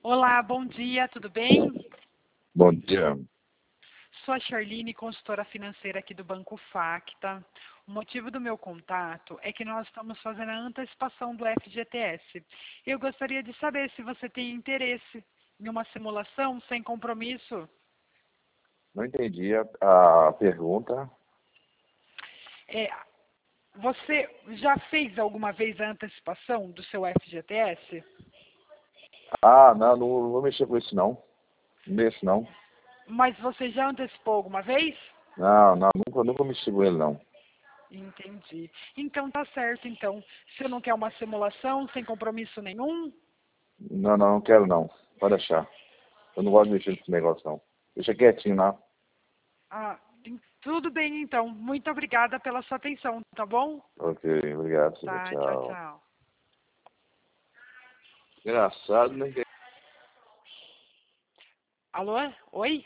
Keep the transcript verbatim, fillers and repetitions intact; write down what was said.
Olá, bom dia, tudo bem? Bom dia. Sou a Charline, consultora financeira aqui do Banco Facta. O motivo do meu contato é que nós estamos fazendo a antecipação do F G T S. Eu gostaria de saber se você tem interesse em uma simulação sem compromisso. Não entendi a, a pergunta. É, você já fez alguma vez a antecipação do seu F G T S? Ah, não, não, não vou mexer com isso não. Não mexo não. Mas você já antecipou alguma vez? Não, não, nunca, nunca mexi com ele não. Entendi. Então tá certo, então. Você não quer uma simulação sem compromisso nenhum? Não, não, não quero não. Pode deixar. Eu não gosto de mexer nesse negócio não. Deixa quietinho lá. Ah, tem- tudo bem então. Muito obrigada pela sua atenção, tá bom? Ok, obrigado. Tá, tchau, Tchau. tchau. Engraçado, né? Alô? Oi?